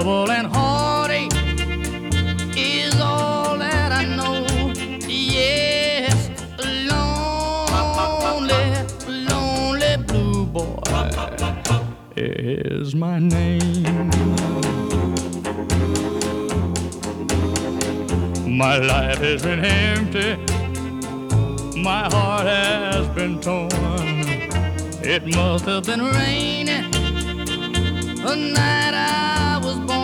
And heartache is all that I know. Yes, lonely, lonely blue boy is my name. My life has been empty, my heart has been torn. It must have been raining the night I